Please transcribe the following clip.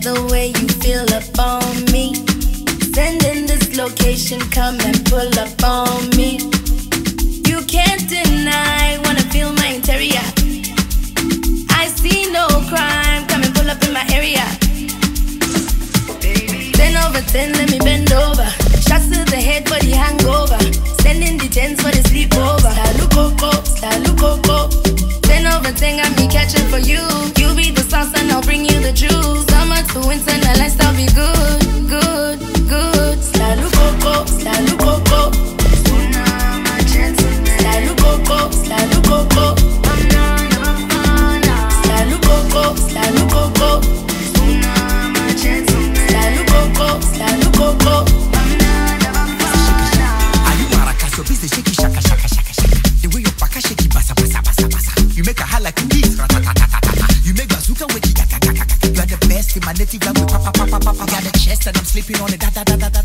the way you feel up on me. Send in this location, come and pull up on me. You can't deny, wanna feel my interior. I see no crime, come and pull up in my area. 10 over 10, let me bend over. Shots to the head for the hangover. Sending the 10s for the sleepover. Slalu coco. 10 over 10, got me catching for you. You be the sauce and I'll bring you the juice. Summer to winter, now let's all be good, good, good. Slalu coco, slalu coco. Slalu coco, slalu coco. Slalu coco, slalu coco. Slalu coco, slalu coco. Are you maracas? Your busy shaky shaka shaka shaka shaka. The way your baka shaky basa basa basa basa. You make a high like a beast, ratatatatata. You make bazooka with the yaka yaka yaka. You are the best in my native language, papa papa papa. Got the chest and I'm sleeping on it, da da da da da.